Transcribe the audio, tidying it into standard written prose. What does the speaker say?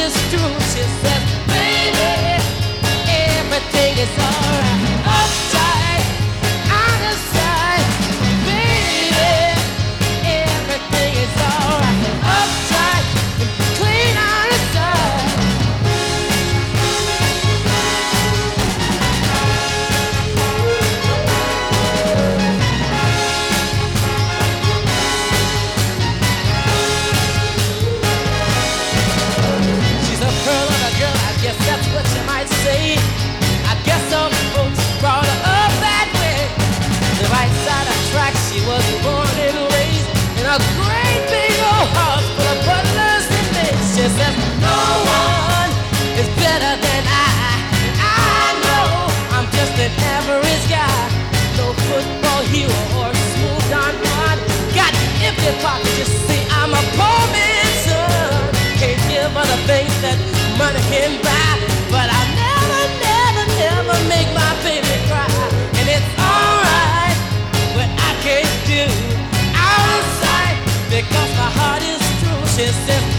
is true. She says, baby, everything is alright. Upside, out of sight, baby, everything is alright. Upside, clean out of sight. She's a pearl of a girl, I guess that's what you might say. I guess some folks brought her up that way. The right side of tracks, she was born and raised in a great big old house full of butlers and maids. She says, no one is better than I know I'm just an average guy. No football hero or smooth Don Juan. Got empty pockets, you see, I'm a poor man's son. Can't give her the things that money can buy, but I'll never, never, never make my baby cry. And it's alright what I can't do out of sight, because my heart is true. She says,